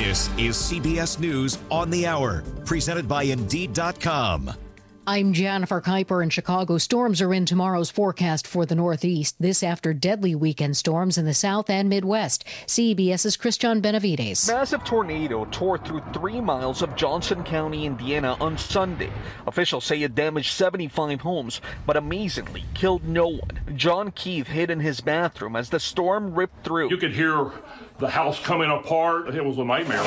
This is CBS News on the Hour, presented by Indeed.com. I'm Jennifer Kuiper in Chicago. Storms are in tomorrow's forecast for the Northeast. This after deadly weekend storms in the South and Midwest. CBS's Christian Benavides. Massive tornado tore through 3 miles of Johnson County, Indiana on Sunday. Officials say it damaged 75 homes, but amazingly killed no one. John Keith hid in his bathroom as the storm ripped through. You could hear the house coming apart. It was a nightmare.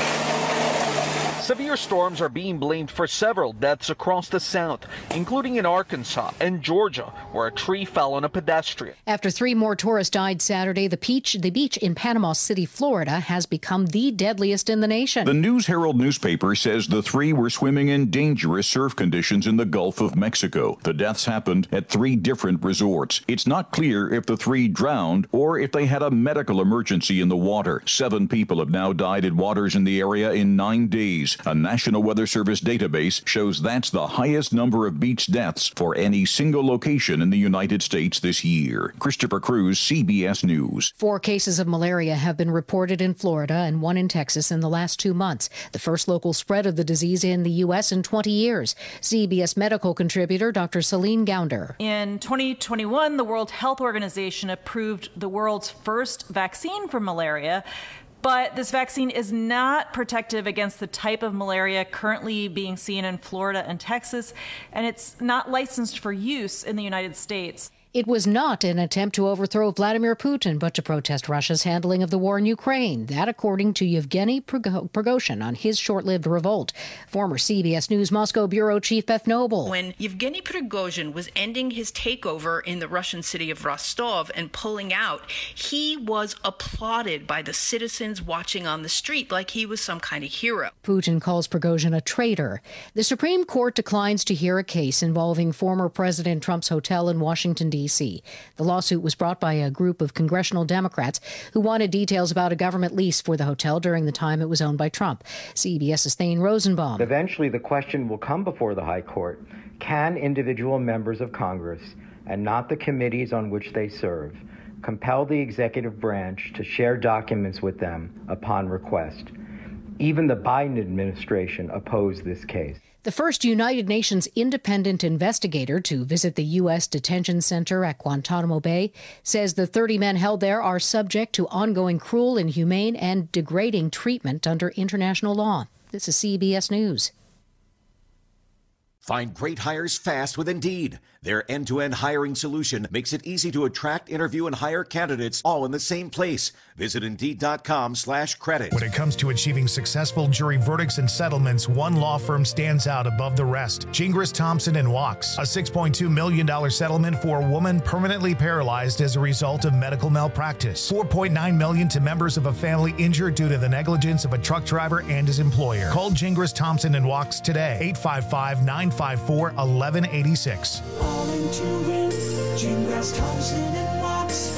Severe storms are being blamed for several deaths across the South, including in Arkansas and Georgia, where a tree fell on a pedestrian. After 3 more tourists died Saturday, the beach in Panama City, Florida, has become the deadliest in the nation. The News Herald newspaper says the 3 were swimming in dangerous surf conditions in the Gulf of Mexico. The deaths happened at 3 different resorts. It's not clear if the 3 drowned or if they had a medical emergency in the water. 7 people have now died at waters in the area in 9 days. A National Weather Service database shows that's the highest number of beach deaths for any single location in the United States this year. Christopher Cruz, CBS News. 4 cases of malaria have been reported in Florida and 1 in Texas in the last 2 months, the first local spread of the disease in the U.S. in 20 years. CBS medical contributor Dr. Celine Gounder. In 2021, the World Health Organization approved the world's first vaccine for malaria. But this vaccine is not protective against the type of malaria currently being seen in Florida and Texas, and it's not licensed for use in the United States. It was not an attempt to overthrow Vladimir Putin, but to protest Russia's handling of the war in Ukraine. That, according to Yevgeny Prigozhin on his short-lived revolt. Former CBS News Moscow bureau chief Beth Noble. When Yevgeny Prigozhin was ending his takeover in the Russian city of Rostov and pulling out, he was applauded by the citizens watching on the street like he was some kind of hero. Putin calls Prigozhin a traitor. The Supreme Court declines to hear a case involving former President Trump's hotel in Washington, D.C. The lawsuit was brought by a group of congressional Democrats who wanted details about a government lease for the hotel during the time it was owned by Trump. CBS's Thane Rosenbaum. Eventually, the question will come before the High Court. Can individual members of Congress, and not the committees on which they serve, compel the executive branch to share documents with them upon request? Even the Biden administration opposed this case. The first United Nations independent investigator to visit the U.S. detention center at Guantanamo Bay says the 30 men held there are subject to ongoing cruel, inhumane, and degrading treatment under international law. This is CBS News. Find great hires fast with Indeed. Their end-to-end hiring solution makes it easy to attract, interview, and hire candidates all in the same place. Visit Indeed.com/credit. When it comes to achieving successful jury verdicts and settlements, one law firm stands out above the rest. Gingras, Thompson & Wachs. A $6.2 million settlement for a woman permanently paralyzed as a result of medical malpractice. $4.9 million to members of a family injured due to the negligence of a truck driver and his employer. Call Gingras, Thompson & Wachs today. 855-954-1186. Gingras, Thompson & Wachs,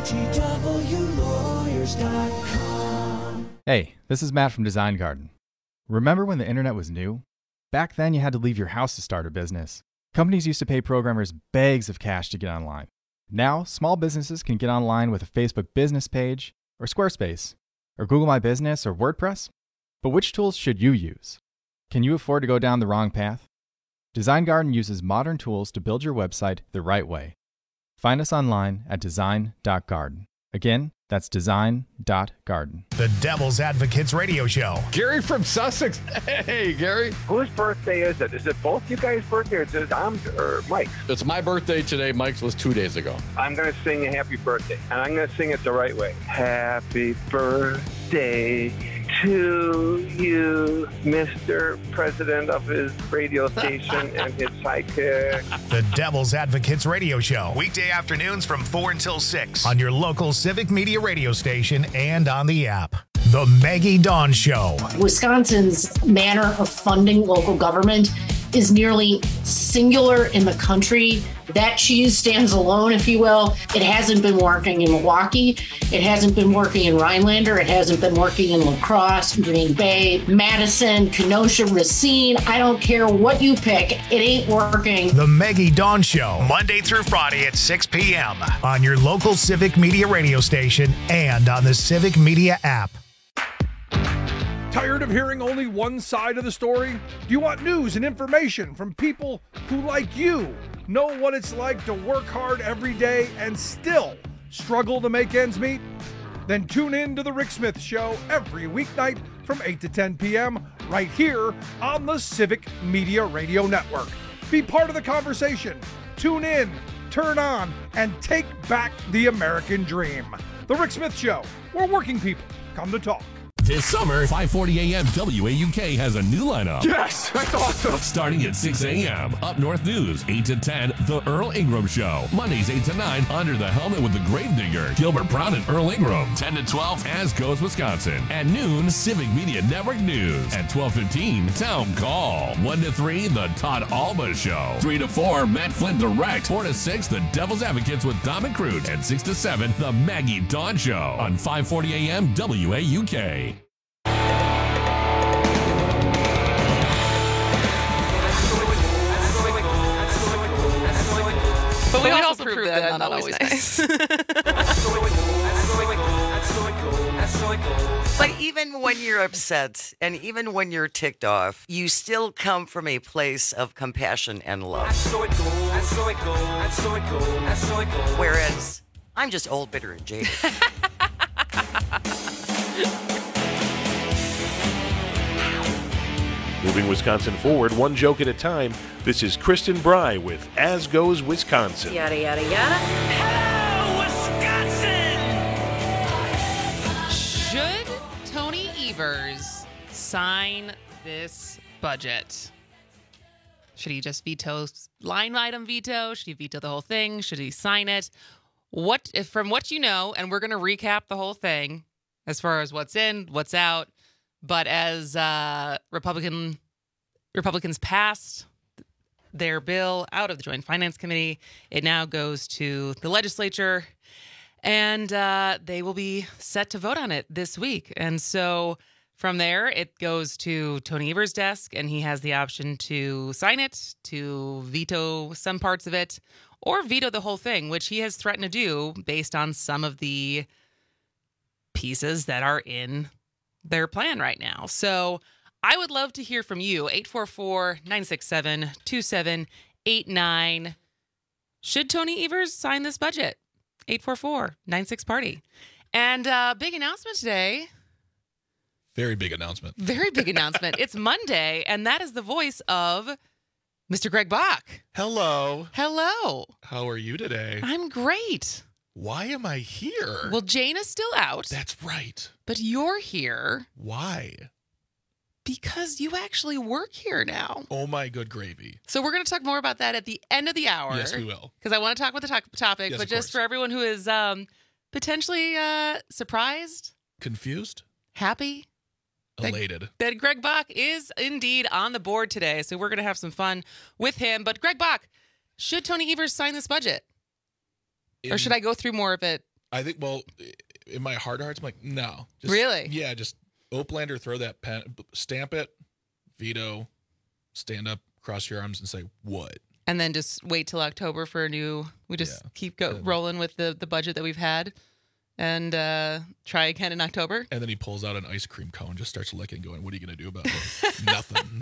GTWlawyers.com. Hey, this is Matt from Design Garden. Remember when the internet was new? Back then, you had to leave your house to start a business. Companies used to pay programmers bags of cash to get online. Now, small businesses can get online with a Facebook business page, or Squarespace, or Google My Business, or WordPress. But which tools should you use? Can you afford to go down the wrong path? Design Garden uses modern tools to build your website the right way. Find us online at design.garden. Again, that's design.garden. The Devil's Advocates Radio Show. Gary from Sussex. Hey, Gary. Whose birthday is it? Is it both you guys' birthday or is it Mike's? It's my birthday today. Mike's was 2 days ago. I'm going to sing a happy birthday, and I'm going to sing it the right way. Happy birthday to you, Mr. President of his radio station and his sidekick. The Devil's Advocates Radio Show. Weekday afternoons from 4 until 6 on your local Civic Media radio station and on the app. The Maggie Dawn Show. Wisconsin's manner of funding local government is nearly singular in the country. That cheese stands alone, if you will. It hasn't been working in Milwaukee. It hasn't been working in Rhinelander. It hasn't been working in La Crosse, Green Bay, Madison, Kenosha, Racine. I don't care what you pick. It ain't working. The Maggie Dawn Show, Monday through Friday at 6 p.m. on your local Civic Media radio station and on the Civic Media app. Tired of hearing only one side of the story? Do you want news and information from people who, like you, know what it's like to work hard every day and still struggle to make ends meet? Then tune in to The Rick Smith Show every weeknight from 8 to 10 p.m. right here on the Civic Media Radio Network. Be part of the conversation. Tune in, turn on, and take back the American dream. The Rick Smith Show, where working people come to talk. This summer, 5:40 a.m. WAUK has a new lineup. Yes, that's awesome. Starting at 6 a.m. Up North News, 8 to 10, The Earl Ingram Show. Mondays, 8 to 9, Under the Helmet with the Gravedigger, Gilbert Brown and Earl Ingram. 10 to 12, As Goes Wisconsin. At noon, Civic Media Network News. At 12:15, Town Call. 1 to 3, The Todd Alba Show. 3 to 4, Matt Flint Direct. 4 to 6, The Devil's Advocates with Dom and Crute. And 6 to 7, The Maggie Dawn Show. On 5:40 a.m. WAUK. But we also proved that not always nice. But even when you're upset and even when you're ticked off, you still come from a place of compassion and love. Whereas I'm just old, bitter, and jaded. Moving Wisconsin forward, one joke at a time, this is Kristen Bry with As Goes Wisconsin. Yada, yada, yada. Hello, Wisconsin! Should Tony Evers sign this budget? Should he just veto line item veto? Should he veto the whole thing? Should he sign it? From what you know, and we're going to recap the whole thing as far as what's in, what's out. But as Republicans passed their bill out of the Joint Finance Committee, it now goes to the legislature, and they will be set to vote on it this week. And so from there, it goes to Tony Evers' desk, and he has the option to sign it, to veto some parts of it, or veto the whole thing, which he has threatened to do based on some of the pieces that are in their plan right now. So I would love to hear from you. 844-967-2789. Should Tony Evers sign this budget? 844-96-PARTY. And big announcement today. Very big announcement. Very big announcement. It's Monday, and that is the voice of Mr. Greg Bach. Hello. Hello. How are you today? I'm great. Why am I here? Well, Jane is still out. That's right. But you're here. Why? Because you actually work here now. Oh, my good gravy. So we're going to talk more about that at the end of the hour. Yes, we will. Because I want to talk about the topic, yes, but just for everyone who is potentially surprised, confused, happy, elated that Greg Bach is indeed on the board today. So we're going to have some fun with him. But Greg Bach, should Tony Evers sign this budget? Or should I go through more of it? I think, well, in my heart of hearts, I'm like, no. Really? Yeah, just Oplander, throw that pen, stamp it, veto, stand up, cross your arms, and say, what? And then just wait till October for a new, we just keep rolling with the budget that we've had and try again in October. And then he pulls out an ice cream cone, just starts licking, going, what are you going to do about it? Nothing.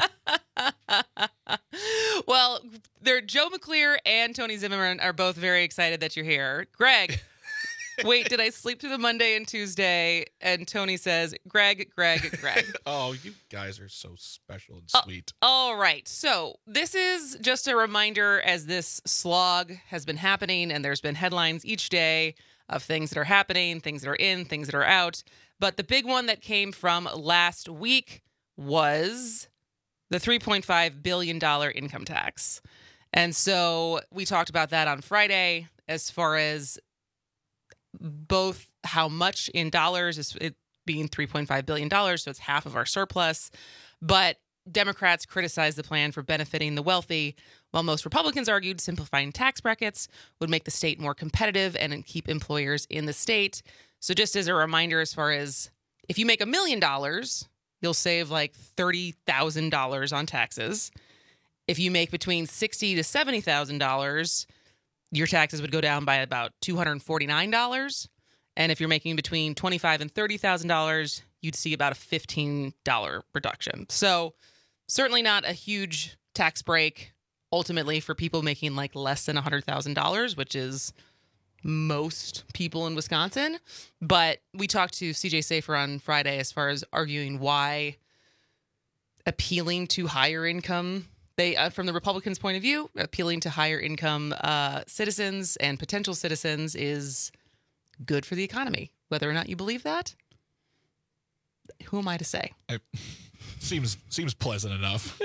Well, Joe McClear and Tony Zimmerman are both very excited that you're here. Greg, wait, did I sleep through the Monday and Tuesday? And Tony says, Greg. Oh, you guys are so special and sweet. All right. So this is just a reminder as this slog has been happening, and there's been headlines each day of things that are happening, things that are in, things that are out. But the big one that came from last week was the $3.5 billion income tax. And so we talked about that on Friday as far as both how much in dollars, is it being $3.5 billion, so it's half of our surplus. But Democrats criticized the plan for benefiting the wealthy, while most Republicans argued simplifying tax brackets would make the state more competitive and keep employers in the state. So just as a reminder, as far as if you make $1 million, you'll save like $30,000 on taxes. If you make between $60,000 to $70,000, your taxes would go down by about $249. And if you're making between $25,000 and $30,000, you'd see about a $15 reduction. So certainly not a huge tax break ultimately for people making like less than $100,000, which is most people in Wisconsin. But we talked to CJ Safer on Friday as far as arguing why appealing to higher income, from the Republicans' point of view, appealing to higher income citizens and potential citizens is good for the economy. Whether or not you believe that, who am I to say? Seems pleasant enough.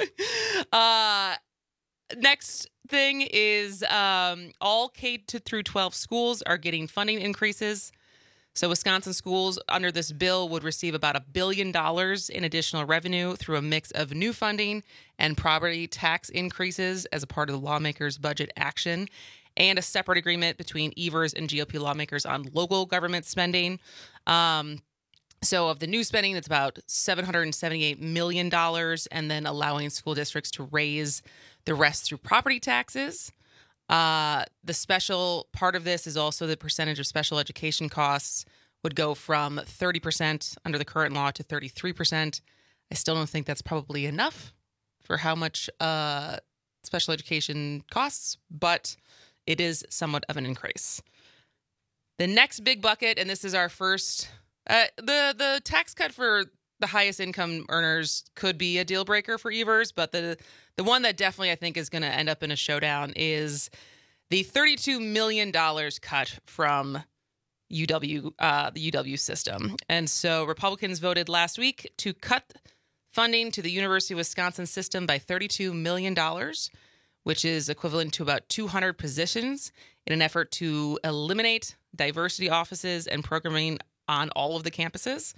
Next thing is all K through 12 schools are getting funding increases. So Wisconsin schools under this bill would receive about $1 billion in additional revenue through a mix of new funding and property tax increases as a part of the lawmakers' budget action, and a separate agreement between Evers and GOP lawmakers on local government spending. So of the new spending, it's about $778 million, and then allowing school districts to raise the rest through property taxes. The special part of this is also the percentage of special education costs would go from 30% under the current law to 33%. I still don't think that's probably enough for how much special education costs, but it is somewhat of an increase. The next big bucket, and this is our first, the tax cut for the highest income earners could be a deal breaker for Evers, but the one that definitely I think is going to end up in a showdown is the $32 million cut from the UW system. And so Republicans voted last week to cut funding to the University of Wisconsin system by $32 million, which is equivalent to about 200 positions, in an effort to eliminate diversity offices and programming on all of the campuses.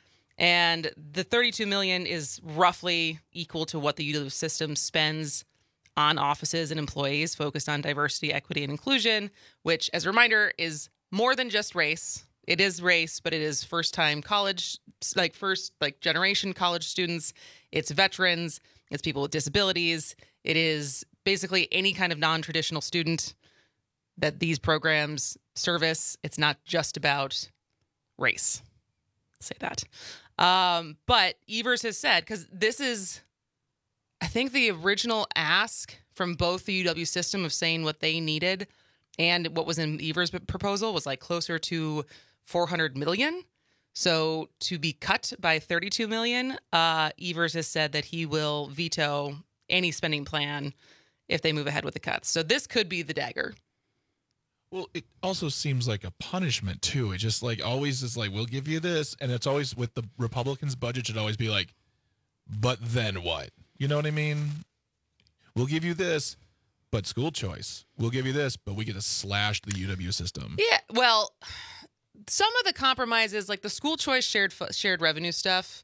And the $32 million is roughly equal to what the UW system spends on offices and employees focused on diversity, equity, and inclusion, which, as a reminder, is more than just race. It is race, but it is first-time college, first generation college students. It's veterans. It's people with disabilities. It is basically any kind of non-traditional student that these programs service. It's not just about race. I'll say that. But Evers has said, because this is, I think, the original ask from both the UW system of saying what they needed and what was in Evers' proposal was like closer to $400 million. So to be cut by $32 million, Evers has said that he will veto any spending plan if they move ahead with the cuts. So this could be the dagger. Well, it also seems like a punishment, too. It just always is we'll give you this. And it's always with the Republicans' budget, should always be like, but then what? You know what I mean? We'll give you this, but school choice. We'll give you this, but we get to slash the UW system. Yeah, well, some of the compromises, like the school choice shared revenue stuff,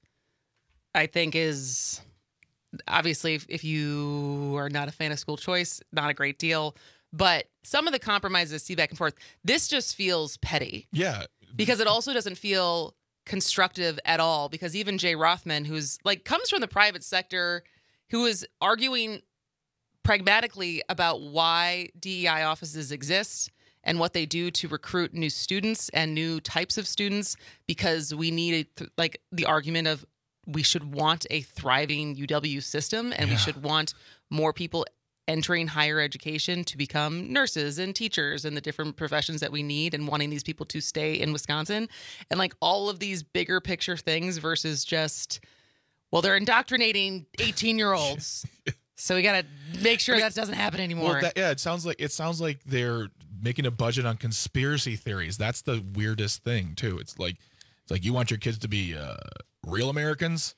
I think is obviously, if you are not a fan of school choice, not a great deal. But some of the compromises see back and forth. This just feels petty. Yeah. Because it also doesn't feel constructive at all. Because even Jay Rothman, who's comes from the private sector, who is arguing pragmatically about why DEI offices exist and what they do to recruit new students and new types of students, because we need the argument of we should want a thriving UW system, and we should want more people entering higher education to become nurses and teachers and the different professions that we need, and wanting these people to stay in Wisconsin, and all of these bigger picture things versus just, well, they're indoctrinating 18-year-olds. So we got to make sure that doesn't happen anymore. Well, it sounds like they're making a budget on conspiracy theories. That's the weirdest thing too. It's like you want your kids to be real Americans.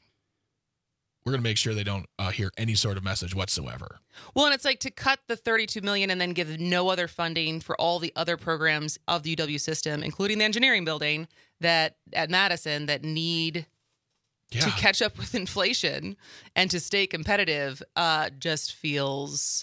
We're going to make sure they don't hear any sort of message whatsoever. Well, and it's to cut the $32 million and then give no other funding for all the other programs of the UW system, including the engineering building at Madison that need to catch up with inflation and to stay competitive, just feels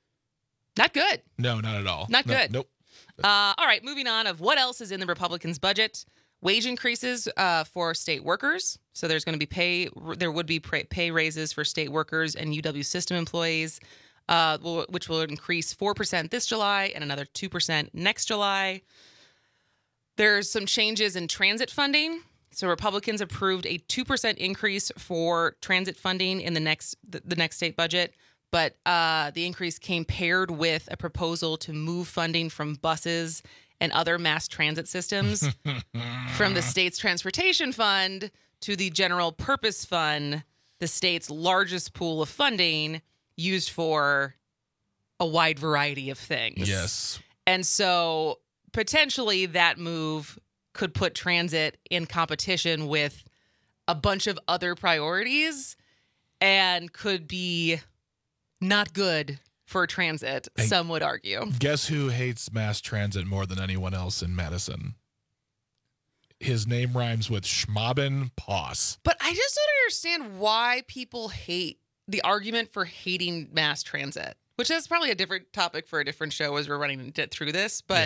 not good. No, not at all. Not good. Nope. All right, moving on of what else is in the Republicans' budget. Wage increases for state workers. So there's going to be there would be pay raises for state workers and UW system employees, which will increase 4% this July and another 2% next July. There's some changes in transit funding. So Republicans approved a 2% increase for transit funding in the next state budget, but the increase came paired with a proposal to move funding from buses and other mass transit systems from the state's transportation fund to the general purpose fund, the state's largest pool of funding used for a wide variety of things. Yes. And so potentially that move could put transit in competition with a bunch of other priorities and could be not good for transit, some would argue. Guess who hates mass transit more than anyone else in Madison? His name rhymes with Schmaben Poss. But I just don't understand why people hate the argument for hating mass transit, which is probably a different topic for a different show as we're running through this. But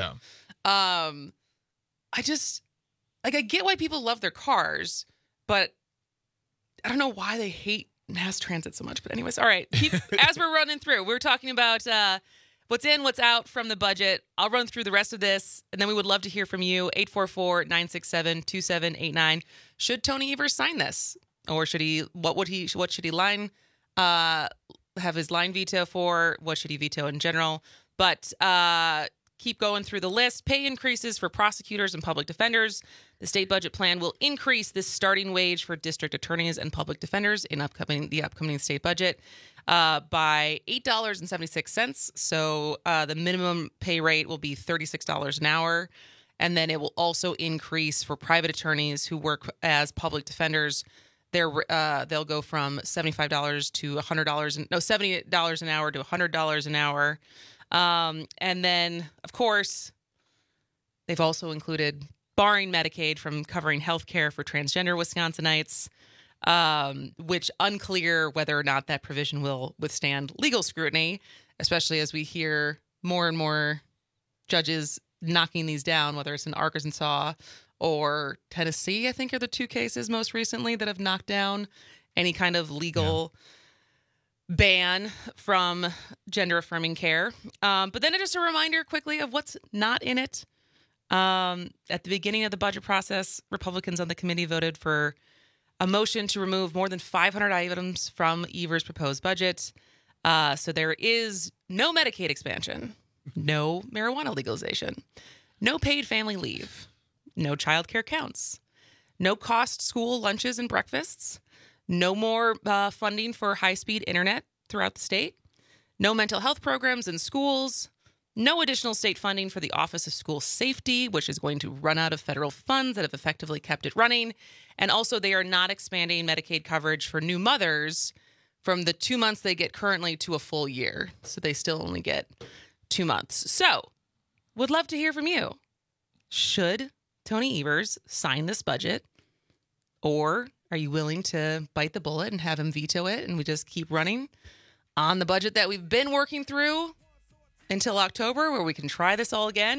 I just, I get why people love their cars, but I don't know why they hate mass transit so much. But anyways, all right. As we're running through, we're talking about what's in, what's out from the budget. I'll run through the rest of this, and then we would love to hear from you. 844-967-2789. Should Tony Evers sign this? Or should he, what should he have his line veto for? What should he veto in general? But keep going through the list. Pay increases for prosecutors and public defenders. The state budget plan will increase the starting wage for district attorneys and public defenders in the upcoming state budget by $8.76. So the minimum pay rate will be $36 an hour. And then it will also increase for private attorneys who work as public defenders. They'll go from $75 to $78 an hour to $100 an hour. And then, of course, they've also included barring Medicaid from covering health care for transgender Wisconsinites, which unclear whether or not that provision will withstand legal scrutiny, especially as we hear more and more judges knocking these down, whether it's in Arkansas or Tennessee, I think are the two cases most recently that have knocked down any kind of legal ban from gender-affirming care. But then just a reminder quickly of what's not in it. At the beginning of the budget process, Republicans on the committee voted for a motion to remove more than 500 items from Evers' proposed budget. So there is no Medicaid expansion, no marijuana legalization, no paid family leave, no child care counts, no cost school lunches and breakfasts, no more funding for high-speed internet throughout the state, no mental health programs in schools, no additional state funding for the Office of School Safety, which is going to run out of federal funds that have effectively kept it running. And also, they are not expanding Medicaid coverage for new mothers from the 2 months they get currently to a full year. So they still only get 2 months. So, would love to hear from you. Should Tony Evers sign this budget? Or are you willing to bite the bullet and have him veto it and we just keep running on the budget that we've been working through until October, where we can try this all again?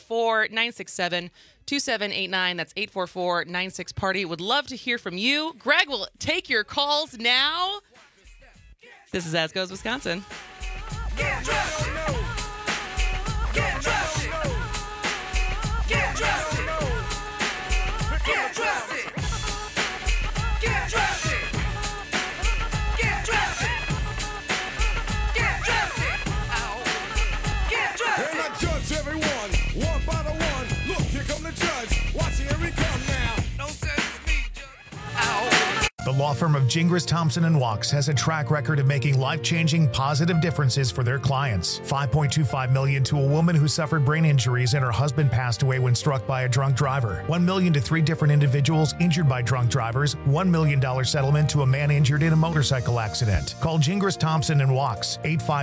844-967-2789. That's 844-96-PARTY. Would love to hear from you. Greg will take your calls now. This is As Goes Wisconsin. Get dressed. Get dressed. Get dressed. Get dressed. Get dressed. Get dressed. Get dressed. Get dressed. And I judge everyone, one by the one. Look, here come the judge. Watch, here he come now. Don't say it's me, Judge. Ow. The law firm of Gingras, Thompson & Walks has a track record of making life-changing positive differences for their clients. $5.25 million to a woman who suffered brain injuries and her husband passed away when struck by a drunk driver. $1 million to 3 different individuals injured by drunk drivers. $1 million settlement to a man injured in a motorcycle accident. Call Gingras, Thompson & Walks,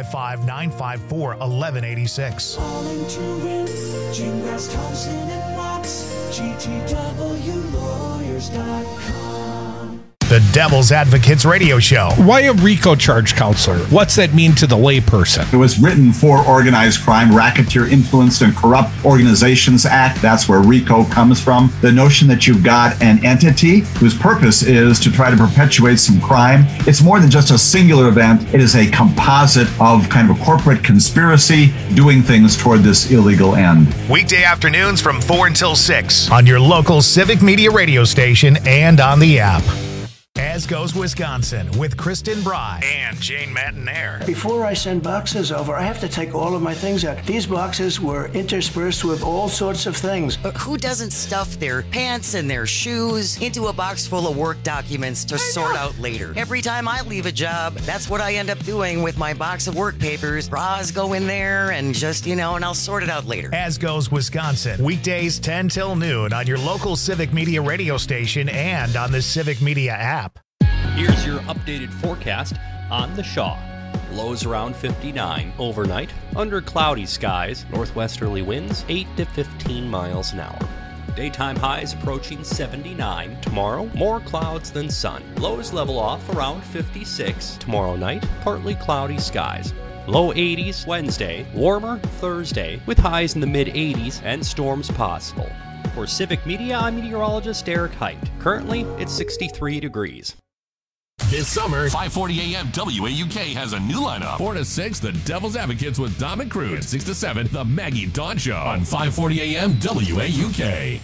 855-954-1186. Calling to win, Gingras, Thompson & Walks, GTWlawyers.com. The Devil's Advocates Radio Show. Why a RICO charge, counselor? What's that mean to the layperson? It was written for organized crime, racketeer influenced and corrupt organizations act. That's where RICO comes from. The notion that you've got an entity whose purpose is to try to perpetuate some crime. It's more than just a singular event. It is a composite of kind of a corporate conspiracy doing things toward this illegal end. Weekday afternoons from 4 until 6 on your local Civic Media radio station and on the app. As Goes Wisconsin with Kristen Bry and Jane Matinaire. Before I send boxes over, I have to take all of my things out. These boxes were interspersed with all sorts of things. Who doesn't stuff their pants and their shoes into a box full of work documents to sort out later? Every time I leave a job, that's what I end up doing with my box of work papers. Bras go in there and just, and I'll sort it out later. As Goes Wisconsin, weekdays 10 till noon on your local Civic Media radio station and on the Civic Media app. Here's your updated forecast on the Shaw. Lows around 59 overnight, under cloudy skies, northwesterly winds 8 to 15 miles an hour. Daytime highs approaching 79 tomorrow, more clouds than sun. Lows level off around 56 tomorrow night, partly cloudy skies. Low 80s Wednesday, warmer Thursday with highs in the mid 80s and storms possible. For Civic Media, I'm meteorologist Eric Height. Currently, it's 63 degrees. This summer, 540 AM WAUK has a new lineup. 4 to 6, The Devil's Advocates with Dom and Cruz. 6 to 7, The Maggie Dawn Show on 540 AM WAUK.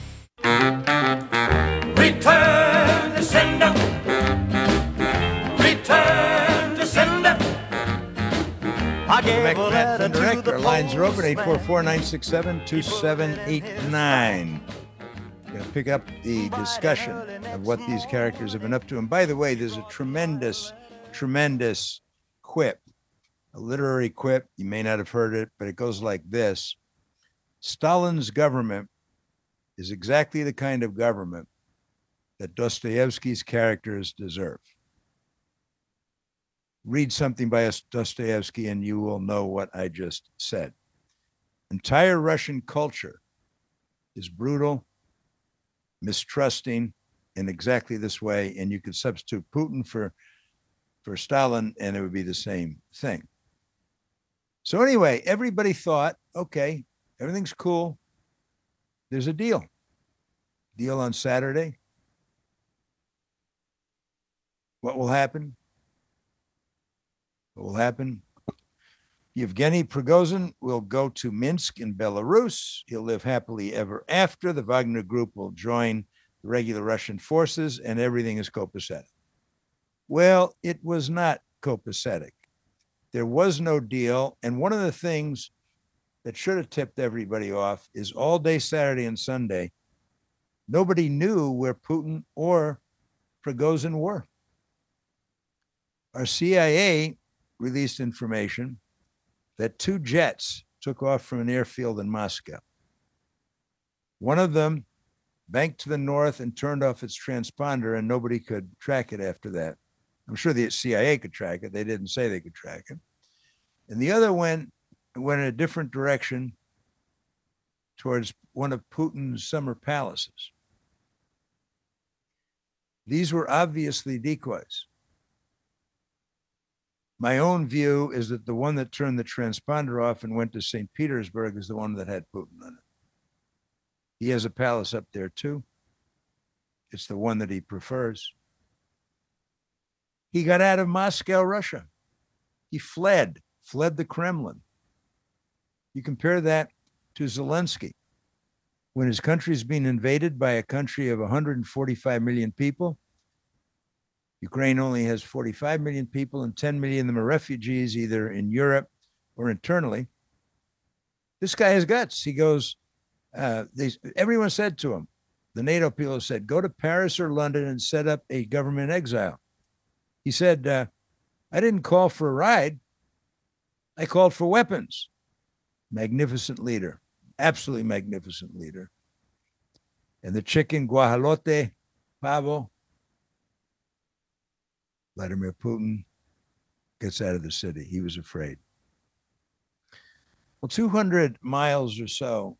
Return to sender. Return to sender. I gave a letter to the lines are open, 844-967-2789. Going to pick up the discussion of what these characters have been up to. And by the way, there's a tremendous quip, a literary quip. You may not have heard it, but it goes like this. Stalin's government is exactly the kind of government that Dostoevsky's characters deserve. Read something by Dostoevsky and you will know what I just said. Entire Russian culture is brutal, mistrusting in exactly this way, and you could substitute Putin for Stalin and it would be the same thing. So anyway, everybody thought, okay, everything's cool. There's a deal on Saturday. What will happen? Yevgeny Prigozhin will go to Minsk in Belarus. He'll live happily ever after. The Wagner Group will join the regular Russian forces, and everything is copacetic. Well, it was not copacetic. There was no deal. And one of the things that should have tipped everybody off is all day Saturday and Sunday, nobody knew where Putin or Prigozhin were. Our CIA released information that 2 jets took off from an airfield in Moscow. One of them banked to the north and turned off its transponder, and nobody could track it after that. I'm sure the CIA could track it. They didn't say they could track it. And the other went in a different direction towards one of Putin's summer palaces. These were obviously decoys. My own view is that the one that turned the transponder off and went to St. Petersburg is the one that had Putin on it. He has a palace up there too. It's the one that he prefers. He got out of Moscow, Russia. He fled the Kremlin. You compare that to Zelensky. When his country is being invaded by a country of 145 million people, Ukraine only has 45 million people and 10 million of them are refugees either in Europe or internally. This guy has guts. He goes, everyone said to him, the NATO people said, go to Paris or London and set up a government exile. He said, I didn't call for a ride. I called for weapons. Magnificent leader, absolutely magnificent leader. And the chicken guajolote pavo, Vladimir Putin gets out of the city. He was afraid. Well, 200 miles or so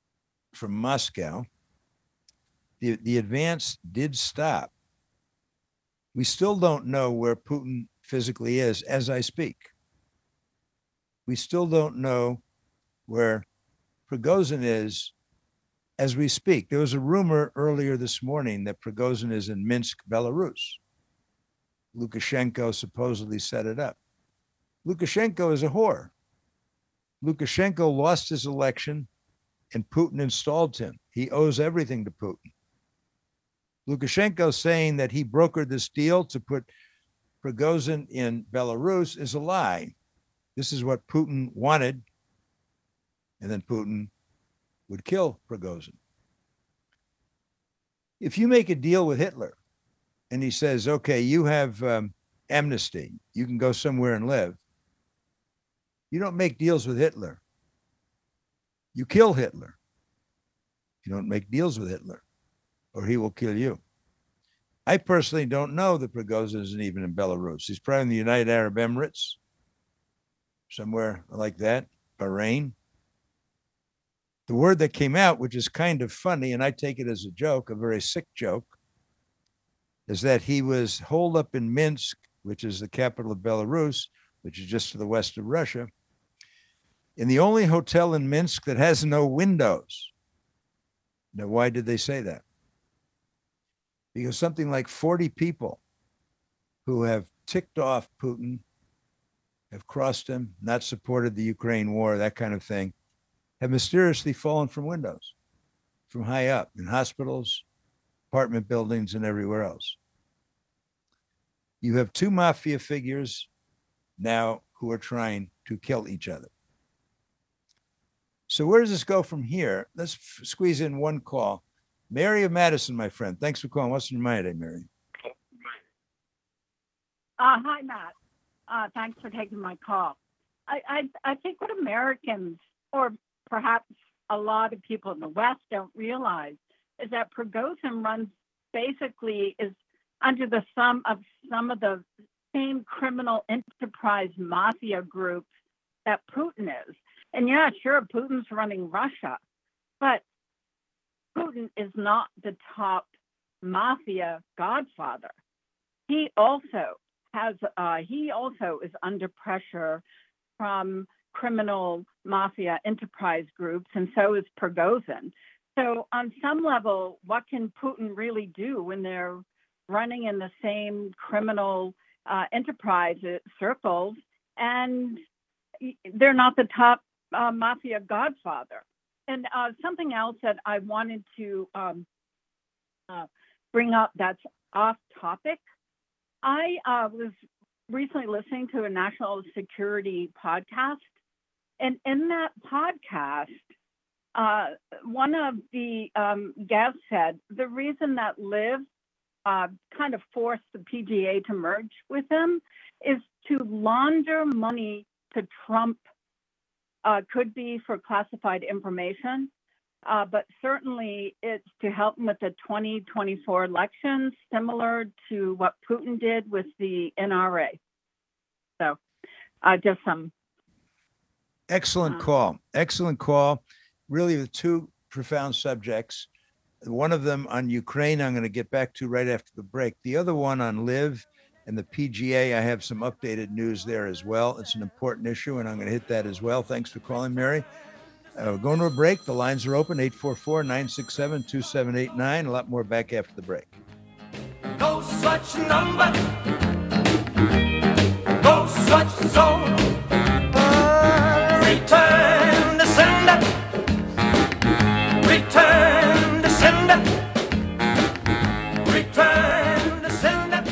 from Moscow, the advance did stop We still don't know where Putin physically is as I speak. We still don't know where Prigozhin is as we speak. There was a rumor earlier this morning that Prigozhin is in Minsk, Belarus. Lukashenko supposedly set it up. Lukashenko is a whore. Lukashenko lost his election and Putin installed him. He owes everything to Putin. Lukashenko saying that he brokered this deal to put Prigozhin in Belarus is a lie. This is what Putin wanted, and then Putin would kill Prigozhin. If you make a deal with Hitler and he says, okay, you have amnesty, you can go somewhere and live, you don't make deals with Hitler. You kill Hitler. You don't make deals with Hitler, or he will kill you. I personally don't know that Prigozhin isn't even in Belarus. He's probably in the United Arab Emirates, somewhere like that, Bahrain. The word that came out, which is kind of funny, and I take it as a joke, a very sick joke, is that he was holed up in Minsk, which is the capital of Belarus, which is just to the west of Russia, in the only hotel in Minsk that has no windows. Now, why did they say that? Because something like 40 people who have ticked off Putin, have crossed him, not supported the Ukraine war, that kind of thing, have mysteriously fallen from windows, from high up, in hospitals, apartment buildings, and everywhere else. You have two mafia figures now who are trying to kill each other. So where does this go from here? Let's squeeze in one call. Mary of Madison, my friend. Thanks for calling. What's in your mind today, Mary? Hi, Matt. Thanks for taking my call. I think what Americans, or perhaps a lot of people in the West, don't realize is that Prigozhin basically is under the thumb of some of the same criminal enterprise mafia groups that Putin is. And yeah, sure, Putin's running Russia, but Putin is not the top mafia godfather. He also is under pressure from criminal mafia enterprise groups, and so is Prigozhin. So on some level, what can Putin really do when they're running in the same criminal enterprise circles and they're not the top mafia godfather? And something else that I wanted to bring up that's off topic. I was recently listening to a national security podcast, and in that podcast, one of the guests said the reason that Liv kind of forced the PGA to merge with them is to launder money to Trump. Could be for classified information, but certainly it's to help him with the 2024 elections, similar to what Putin did with the NRA. So just some. Excellent call. Excellent call. Really, with two profound subjects. One of them on Ukraine, I'm going to get back to right after the break. The other one on Liv and the PGA, I have some updated news there as well. It's an important issue, and I'm going to hit that as well. Thanks for calling, Mary. We're going to a break. The lines are open, 844-967-2789. A lot more back after the break. No such number, no such zone. Return the sender, return the sender, return the sender.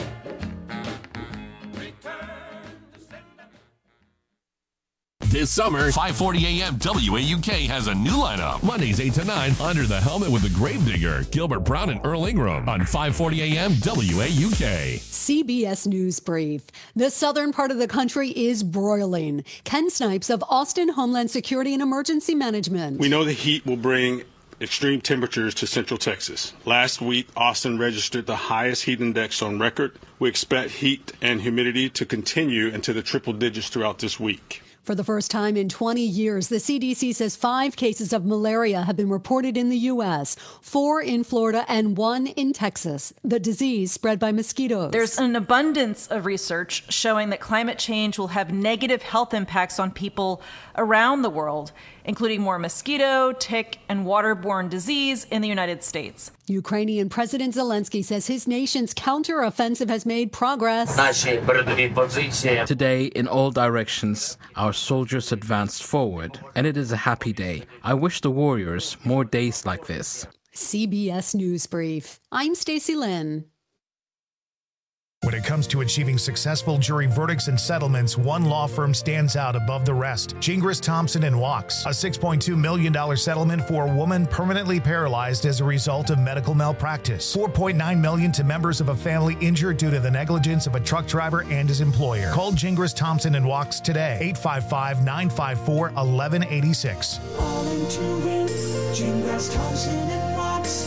This summer, 540 AM WAUK has a new lineup. Mondays 8 to 9, Under the Helmet with the Gravedigger, Gilbert Brown and Earl Ingram on 540 AM WAUK. CBS News Brief. The southern part of the country is broiling. Ken Snipes of Austin Homeland Security and Emergency Management. We know the heat will bring extreme temperatures to Central Texas. Last week, Austin registered the highest heat index on record. We expect heat and humidity to continue into the triple digits throughout this week. For the first time in 20 years, the CDC says 5 cases of malaria have been reported in the U.S., 4 in Florida and 1 in Texas. The disease spread by mosquitoes. There's an abundance of research showing that climate change will have negative health impacts on people around the world, including more mosquito, tick, and waterborne disease in the United States. Ukrainian President Zelensky says his nation's counteroffensive has made progress. Today, in all directions, our soldiers advanced forward, and it is a happy day. I wish the warriors more days like this. CBS News Brief. I'm Stacey Lynn. When it comes to achieving successful jury verdicts and settlements, one law firm stands out above the rest. Gingras, Thompson & Wachs. A $6.2 million settlement for a woman permanently paralyzed as a result of medical malpractice. $4.9 million to members of a family injured due to the negligence of a truck driver and his employer. Call Gingras, Thompson & Wachs today. 855-954-1186. All into it. Gingras, Thompson & Wachs.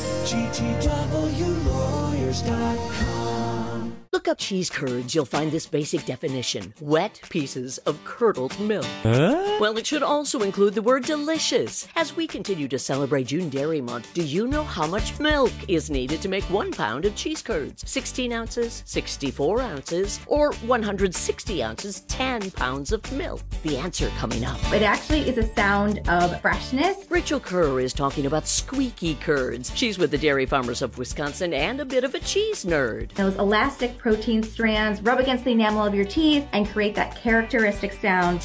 GTWlawyers.com. Look up cheese curds. You'll find this basic definition. Wet pieces of curdled milk. Well, it should also include the word delicious. As we continue to celebrate June Dairy Month, do you know how much milk is needed to make 1 pound of cheese curds? 16 ounces, 64 ounces, or 160 ounces, 10 pounds of milk? The answer coming up. It actually is a sound of freshness. Rachel Kerr is talking about squeaky curds. She's with the Dairy Farmers of Wisconsin and a bit of a cheese nerd. Those elastic protein strands rub against the enamel of your teeth and create that characteristic sound.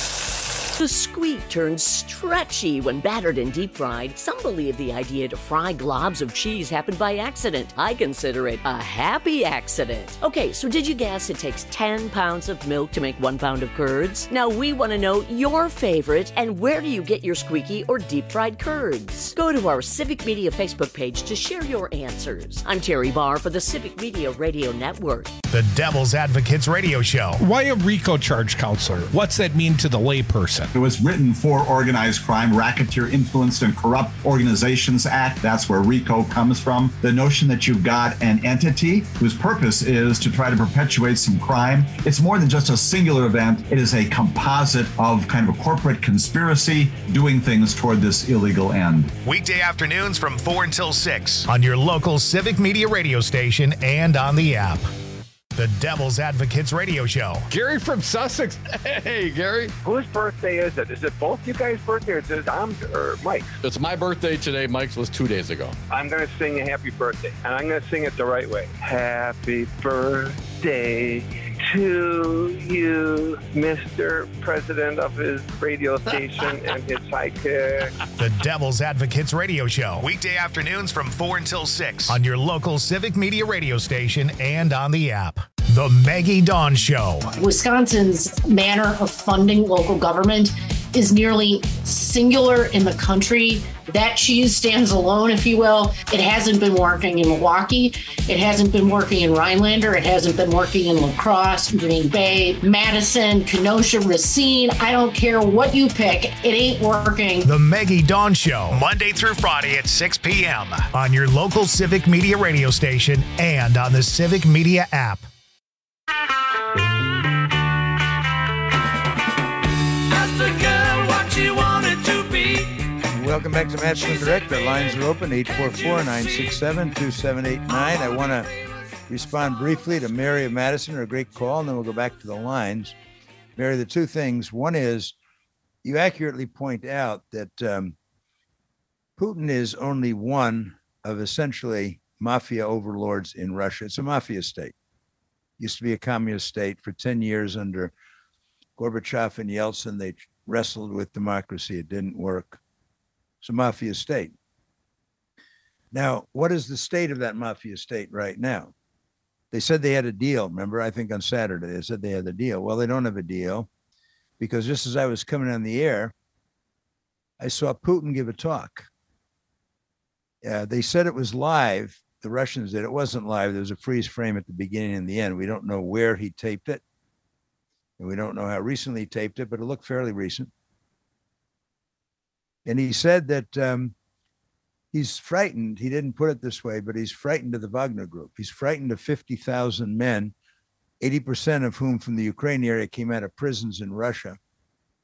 The squeak turns stretchy when battered and deep fried. Some believe the idea to fry globs of cheese happened by accident. I consider it a happy accident. Okay, so did you guess it takes 10 pounds of milk to make 1 pound of curds? Now we want to know your favorite and where do you get your squeaky or deep fried curds? Go to our Civic Media Facebook page to share your answers. I'm Terry Barr for the Civic Media Radio Network. The Devil's Advocates Radio Show. Why a RICO charge, counselor? What's that mean to the layperson? It was written for Organized Crime, Racketeer Influenced and Corrupt Organizations Act. That's where RICO comes from. The notion that you've got an entity whose purpose is to try to perpetuate some crime. It's more than just a singular event. It is a composite of kind of a corporate conspiracy doing things toward this illegal end. Weekday afternoons from 4 until 6 on your local Civic Media radio station and on the app. The Devil's Advocates Radio Show. Gary from Sussex. Hey, Gary. Whose birthday is it? Is it both you guys' birthday or is it Tom's or Mike's? It's my birthday today. Mike's was 2 days ago. I'm going to sing a happy birthday, and I'm going to sing it the right way. Happy birthday to you, Mr. President of his radio station and his sidekick. The Devil's Advocates Radio Show. Weekday afternoons from 4 until 6 on your local Civic Media radio station and on the app. The Maggie Dawn Show. Wisconsin's manner of funding local government is nearly singular in the country. That cheese stands alone, if you will. It hasn't been working in Milwaukee. It hasn't been working in Rhinelander. It hasn't been working in La Crosse, Green Bay, Madison, Kenosha, Racine. I don't care what you pick. It ain't working. The Maggie Dawn Show, Monday through Friday at 6 p.m. on your local Civic Media radio station and on the Civic Media app. Welcome back to Madison Direct. Our lines are open, 844-967-2789. I want to respond briefly to Mary of Madison, her great call, and then we'll go back to the lines. Mary, the two things. One is you accurately point out that Putin is only one of essentially mafia overlords in Russia. It's a mafia state. Used to be a communist state for 10 years under Gorbachev and Yeltsin. They wrestled with democracy. It didn't work. It's a mafia state. Now, what is the state of that mafia state right now? They said they had a deal. Remember, I think on Saturday, they said they had a deal. Well, they don't have a deal because just as I was coming on the air, I saw Putin give a talk. They said it was live. The Russians did. It wasn't live. There was a freeze frame at the beginning and the end. We don't know where he taped it. And we don't know how recently he taped it, but it looked fairly recent. And he said that he's frightened. He didn't put it this way, but he's frightened of the Wagner Group. He's frightened of 50,000 men, 80% of whom from the Ukraine area came out of prisons in Russia.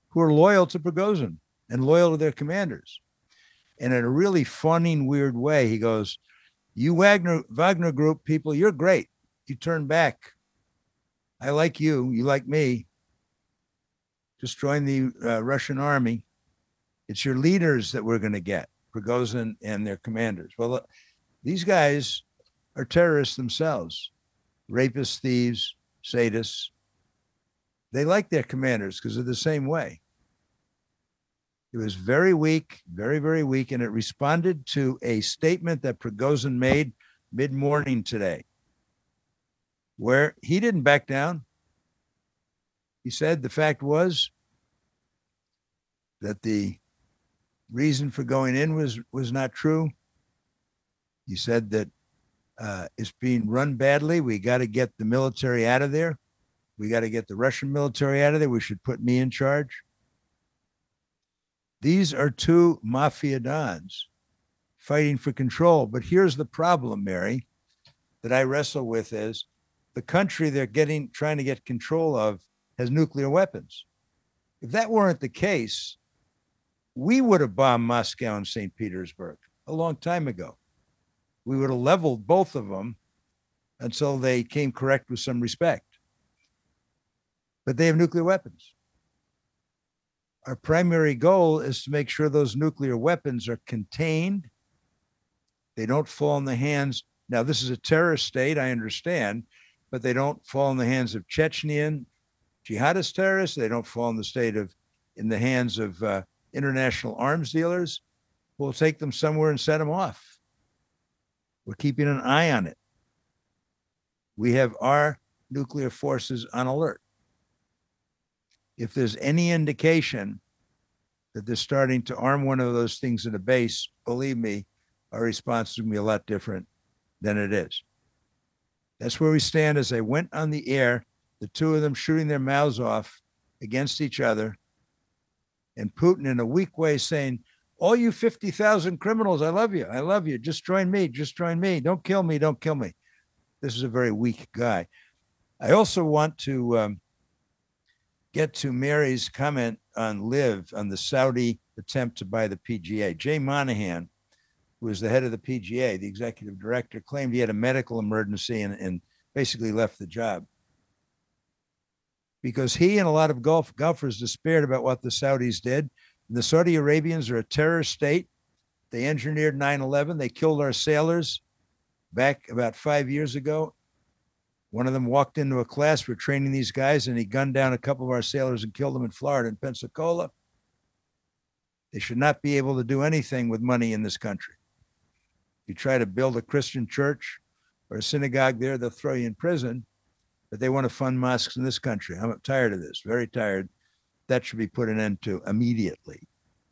who are loyal to Prigozhin and loyal to their commanders. And in a really funny, weird way, he goes, you Wagner Group people, you're great. You turn back. I like you. You like me. Just join the Russian army. It's your leaders that we're going to get, Prigozhin and their commanders. Well, these guys are terrorists themselves, rapists, thieves, sadists. They like their commanders because they're the same way. It was very weak, very, very weak, and it responded to a statement that Prigozhin made mid-morning today, where he didn't back down. He said the fact was that the reason for going in was not true. He said that it's being run badly. We got to get the military out of there. We got to get the Russian military out of there. We should put me in charge. These are two mafia dons fighting for control. But here's the problem, Mary, that I wrestle with is the country they're trying to get control of has nuclear weapons. If that weren't the case, we would have bombed Moscow and St. Petersburg a long time ago. We would have leveled both of them until they came correct with some respect. But they have nuclear weapons. Our primary goal is to make sure those nuclear weapons are contained. They don't fall in the hands. Now, this is a terrorist state, I understand, but they don't fall in the hands of Chechenian jihadist terrorists. They don't fall in the hands of international arms dealers. We'll take them somewhere and set them off. We're keeping an eye on it. We have our nuclear forces on alert. If there's any indication that they're starting to arm one of those things at a base, believe me, our response is going to be a lot different than it is. That's where we stand as they went on the air, the two of them shooting their mouths off against each other, and Putin in a weak way saying, all you 50,000 criminals, I love you. I love you. Just join me. Just join me. Don't kill me. Don't kill me. This is a very weak guy. I also want to get to Mary's comment on Liv, on the Saudi attempt to buy the PGA. Jay Monahan, who was the head of the PGA, the executive director, claimed he had a medical emergency and basically left the job. Because he and a lot of golfers despaired about what the Saudis did. And the Saudi Arabians are a terrorist state. They engineered 9/11. They killed our sailors back about 5 years ago. One of them walked into a class. We're training these guys, and he gunned down a couple of our sailors and killed them in Florida, in Pensacola. They should not be able to do anything with money in this country. If you try to build a Christian church or a synagogue there, they'll throw you in prison. But they want to fund mosques in this country. I'm tired of this, very tired. That should be put an end to immediately.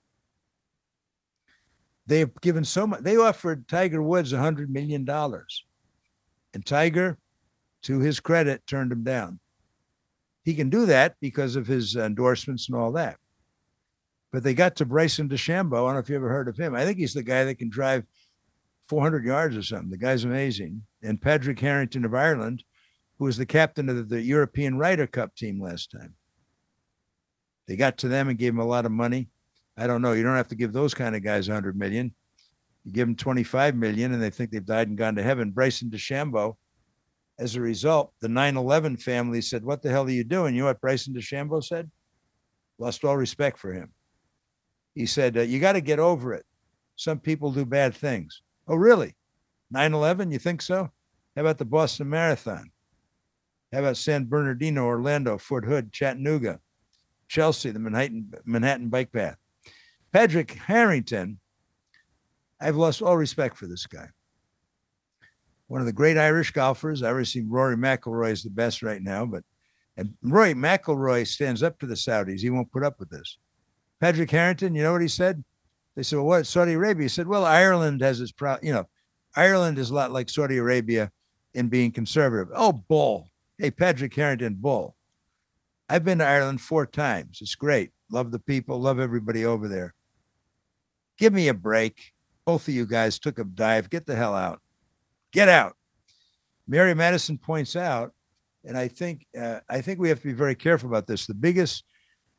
They have given so much. They offered Tiger Woods $100 million. And Tiger, to his credit, turned him down. He can do that because of his endorsements and all that. But they got to Bryson DeChambeau. I don't know if you ever heard of him. I think he's the guy that can drive 400 yards or something. The guy's amazing. And Patrick Harrington of Ireland, who was the captain of the European Ryder Cup team last time. They got to them and gave them a lot of money. I don't know. You don't have to give those kind of guys $100 million. You give them $25 million and they think they've died and gone to heaven. Bryson DeChambeau, as a result, the 9/11 family said, what the hell are you doing? You know what Bryson DeChambeau said? Lost all respect for him. He said, you got to get over it. Some people do bad things. Oh, really? 9/11? You think so? How about the Boston Marathon? How about San Bernardino, Orlando, Fort Hood, Chattanooga, Chelsea, the Manhattan Bike Path? Patrick Harrington, I've lost all respect for this guy. One of the great Irish golfers. I always see Rory McIlroy is the best right now, and Rory McIlroy stands up to the Saudis. He won't put up with this. Patrick Harrington, you know what he said? They said, well, what, Saudi Arabia? He said, well, Ireland has its Ireland is a lot like Saudi Arabia in being conservative. Oh, bull. Hey, Patrick Harrington, bull. I've been to Ireland 4 times. It's great. Love the people. Love everybody over there. Give me a break. Both of you guys took a dive. Get the hell out. Get out. Mary Madison points out, and I think we have to be very careful about this. The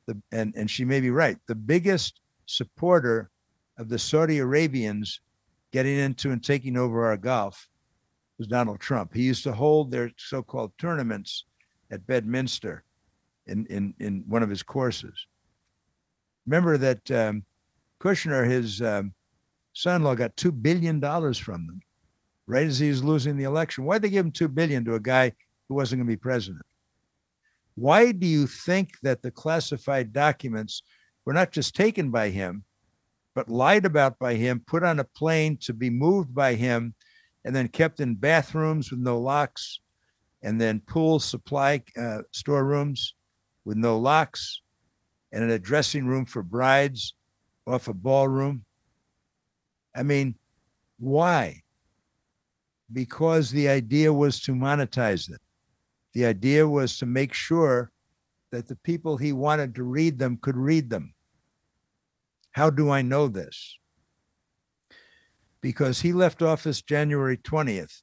And she may be right, the biggest supporter of the Saudi Arabians getting into and taking over our Gulf was Donald Trump. He used to hold their so-called tournaments at Bedminster in one of his courses. Remember that Kushner, his son-in-law, got $2 billion from them right as he was losing the election. Why'd they give him $2 billion to a guy who wasn't going to be president? Why do you think that the classified documents were not just taken by him, but lied about by him, put on a plane to be moved by him, and then kept in bathrooms with no locks, and then pool supply storerooms with no locks, and in a dressing room for brides off a ballroom? I mean, why? Because the idea was to monetize it. The idea was to make sure that the people he wanted to read them could read them. How do I know this? Because he left office January 20th,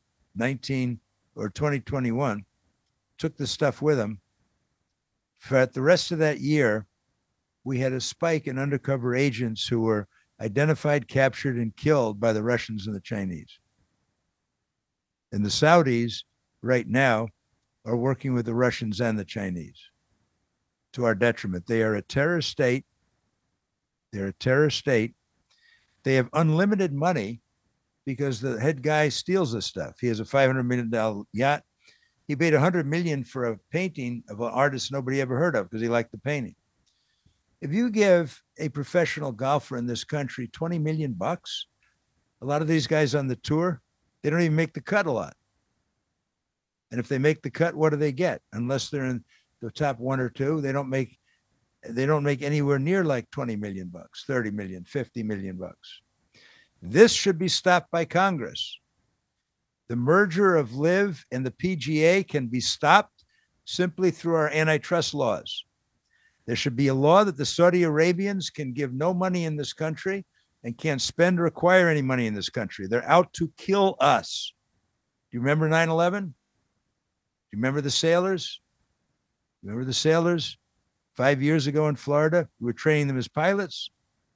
2021, took the stuff with him. For the rest of that year, we had a spike in undercover agents who were identified, captured, and killed by the Russians and the Chinese. And the Saudis right now are working with the Russians and the Chinese to our detriment. They are a terrorist state. They're a terrorist state. They have unlimited money because the head guy steals this stuff. He has a $500 million yacht. He paid $100 million for a painting of an artist nobody ever heard of because he liked the painting. If you give a professional golfer in this country $20 million, a lot of these guys on the tour, they don't even make the cut a lot. And if they make the cut, what do they get? Unless they're in the top one or two, they don't make anywhere near like 20 million bucks, 30 million, 50 million bucks. This should be stopped by Congress. The merger of LIV and the PGA can be stopped simply through our antitrust laws. There should be a law that the Saudi Arabians can give no money in this country and can't spend or acquire any money in this country. They're out to kill us. Do you remember 9/11? Do you remember the sailors? Remember the sailors 5 years ago in Florida? We were training them as pilots.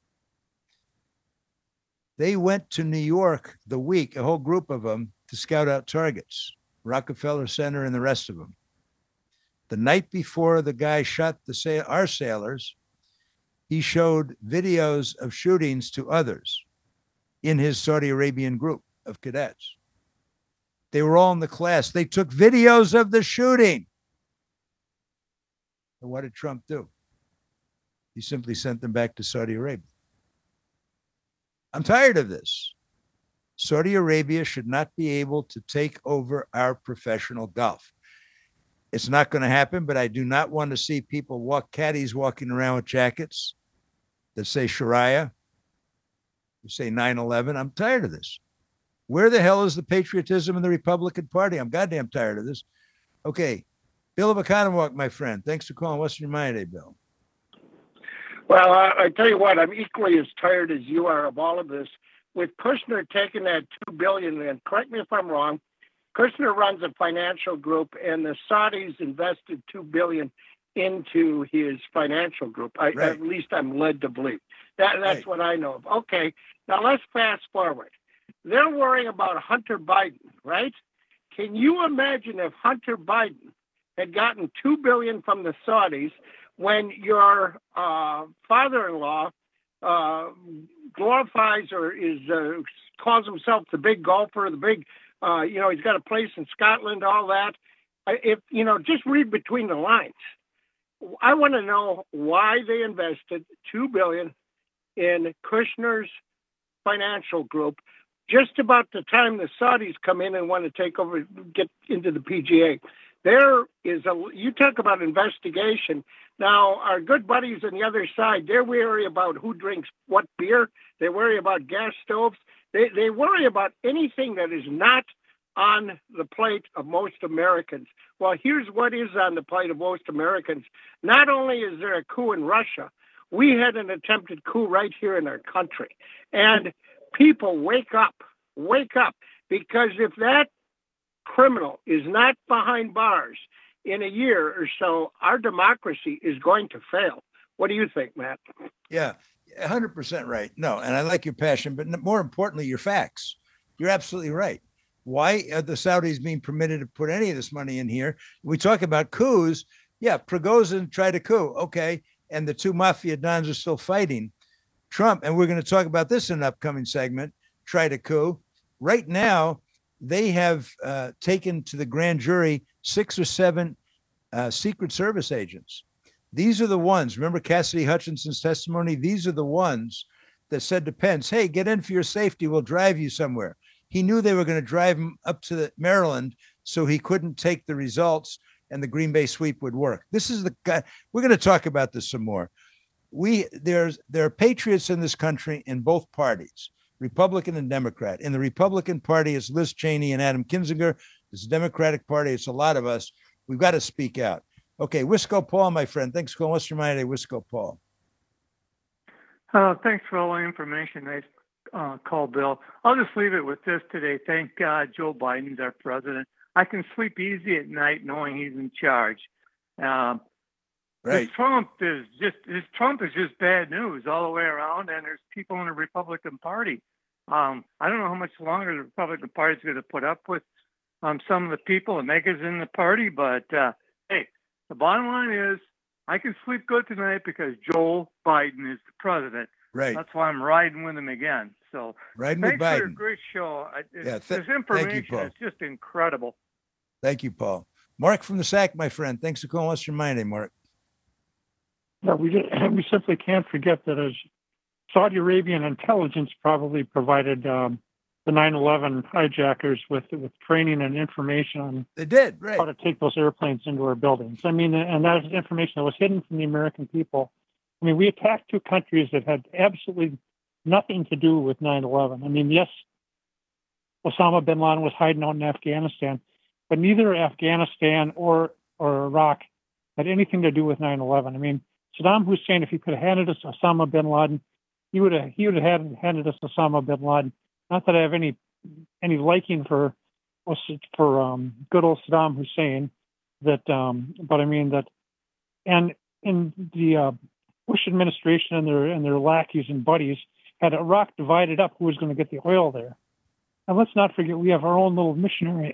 They went to New York a whole group of them, to scout out targets, Rockefeller Center and the rest of them. The night before the guy shot our sailors, he showed videos of shootings to others in his Saudi Arabian group of cadets. They were all in the class. They took videos of the shooting. And what did Trump do? He simply sent them back to Saudi Arabia. I'm tired of this. Saudi Arabia should not be able to take over our professional golf. It's not going to happen, but I do not want to see caddies walking around with jackets that say Sharia, that say 9/11. I'm tired of this. Where the hell is the patriotism in the Republican Party? I'm goddamn tired of this. Okay, Bill of Economwalk, my friend. Thanks for calling. What's on your mind today, Bill? Well, I tell you what, I'm equally as tired as you are of all of this. With Kushner taking that $2 billion, and correct me if I'm wrong, Kushner runs a financial group, and the Saudis invested $2 billion into his financial group. At least I'm led to believe. That's what I know of. Okay, now let's fast forward. They're worrying about Hunter Biden, right? Can you imagine if Hunter Biden had gotten $2 billion from the Saudis when your father-in-law glorifies or calls himself the big golfer, the big, he's got a place in Scotland, all that. Just read between the lines. I want to know why they invested $2 billion in Kushner's financial group just about the time the Saudis come in and want to take over, get into the PGA. There is you talk about investigation. Now, our good buddies on the other side, they're worried about who drinks what beer. They worry about gas stoves. They worry about anything that is not on the plate of most Americans. Well, here's what is on the plate of most Americans. Not only is there a coup in Russia, we had an attempted coup right here in our country. And people, wake up, because if that criminal is not behind bars in a year or so, our democracy is going to fail. What do you think, Matt? Yeah, 100% right. No, and I like your passion, but more importantly, your facts. You're absolutely right. Why are the Saudis being permitted to put any of this money in here? We talk about coups. Yeah, Prigozhin tried a coup. Okay. And the two mafia dons are still fighting. Trump, and we're going to talk about this in an upcoming segment, tried a coup. Right now, they have taken to the grand jury 6 or 7 Secret Service agents. These are the ones, remember Cassidy Hutchinson's testimony? These are the ones that said to Pence, hey, get in for your safety. We'll drive you somewhere. He knew they were going to drive him up to Maryland so he couldn't take the results and the Green Bay sweep would work. This is the guy. We're going to talk about this some more. There are patriots in this country in both parties, Republican and Democrat. In the Republican Party, it's Liz Cheney and Adam Kinzinger. It's the Democratic Party. It's a lot of us. We've got to speak out. Okay, Wisco Paul, my friend. Thanks for calling. What's your mind today, Wisco Paul? Thanks for all the information. Nice call, Bill. I'll just leave it with this today. Thank God Joe Biden's our president. I can sleep easy at night knowing he's in charge. Right. Trump is just bad news all the way around, and there's people in the Republican Party. I don't know how much longer the Republican Party is going to put up with some of the people and makers in the party, but hey, the bottom line is I can sleep good tonight because Joe Biden is the president. Right. That's why I'm riding with him again. So riding thanks with Biden. for a great show. This thank information you, Paul. is just incredible. Thank you, Paul. Mark from the SAC, my friend. Thanks for calling. What's your mind, Mark? No, we simply can't forget that as Saudi Arabian intelligence probably provided the 9/11 hijackers with training and information on they did right how to take those airplanes into our buildings. I mean, and that is information that was hidden from the American people. I mean, we attacked 2 countries that had absolutely nothing to do with 9/11. I mean, yes, Osama bin Laden was hiding out in Afghanistan, but neither Afghanistan or Iraq had anything to do with 9/11. I mean, Saddam Hussein, if he could have handed us Osama bin Laden, he would have handed us Osama bin Laden. Not that I have any liking for good old Saddam Hussein, but I mean that, and in the Bush administration and their lackeys and buddies had Iraq divided up who was going to get the oil there. And let's not forget we have our own little missionary,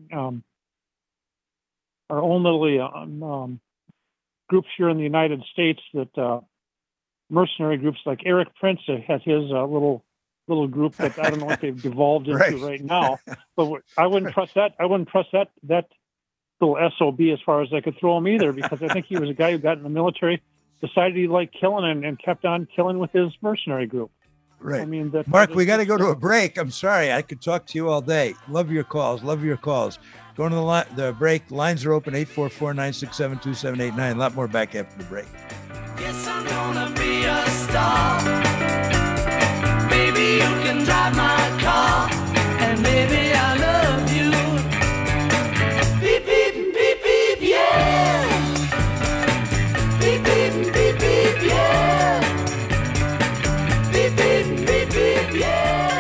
our own little groups here in the United States that mercenary groups like Eric Prince has his little group that I don't know what they've devolved into right now. But I wouldn't trust that. I wouldn't trust that little SOB as far as I could throw him either, because I think he was a guy who got in the military, decided he liked killing and kept on killing with his mercenary group. Right. I mean, Mark, we got to go to a break. I'm sorry. I could talk to you all day. Love your calls. Going to the break. Lines are open, 844-967-2789. A lot more back after the break. Yes, I'm gonna be a star. Maybe you can drive my car, and maybe I love you. Beep, beep, beep, beep, yeah. Beep, beep, beep, beep, yeah. Beep, beep, beep, beep, yeah.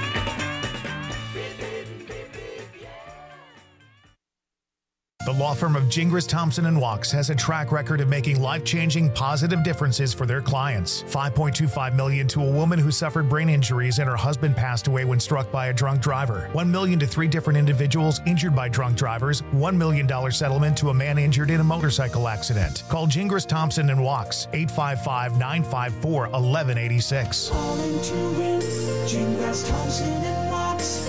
The law firm of Gingras, Thompson & Walks has a track record of making life-changing positive differences for their clients. $5.25 million to a woman who suffered brain injuries and her husband passed away when struck by a drunk driver. $1 million to 3 different individuals injured by drunk drivers. $1 million settlement to a man injured in a motorcycle accident. Call Gingras, Thompson & Walks, 855-954-1186. Calling to win, Gingras, Thompson & Walks,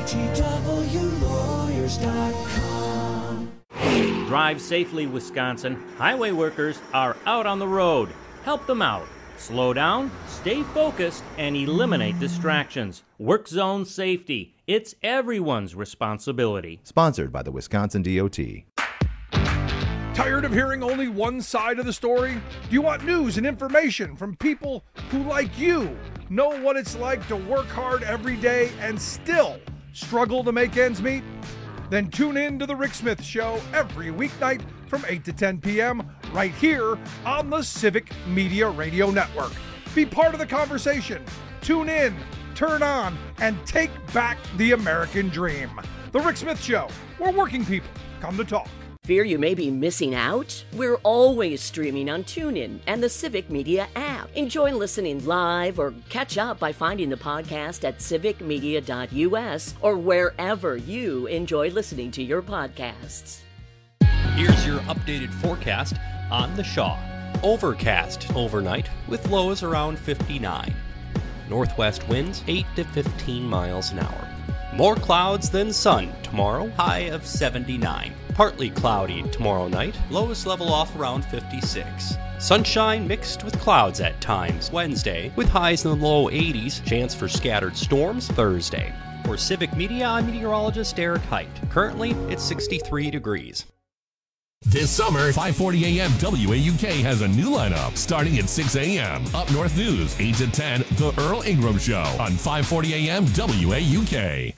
GTWlawyers.com. Drive safely, Wisconsin. Highway workers are out on the road. Help them out. Slow down, stay focused, and eliminate distractions. Work zone safety. It's everyone's responsibility. Sponsored by the Wisconsin DOT. Tired of hearing only one side of the story? Do you want news and information from people who, like you, know what it's like to work hard every day and still struggle to make ends meet? Then tune in to The Rick Smith Show every weeknight from 8 to 10 p.m. right here on the Civic Media Radio Network. Be part of the conversation. Tune in, turn on, and take back the American dream. The Rick Smith Show, where working people come to talk. Fear you may be missing out? We're always streaming on TuneIn and the Civic Media app. Enjoy listening live or catch up by finding the podcast at civicmedia.us or wherever you enjoy listening to your podcasts. Here's your updated forecast on the Shaw. Overcast overnight with lows around 59. Northwest winds 8 to 15 miles an hour. More clouds than sun tomorrow, high of 79. Partly cloudy tomorrow night, lows level off around 56. Sunshine mixed with clouds at times Wednesday, with highs in the low 80s, chance for scattered storms Thursday. For Civic Media, I'm meteorologist Eric Height. Currently, it's 63 degrees. This summer, 5:40 a.m. WAUK has a new lineup starting at 6 a.m. Up North News, 8 to 10, The Earl Ingram Show on 5:40 a.m. WAUK.